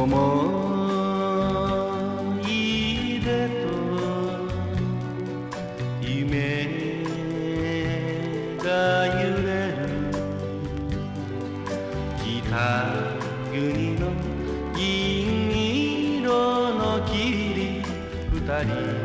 思い出と夢が揺れる北国の銀色の霧二人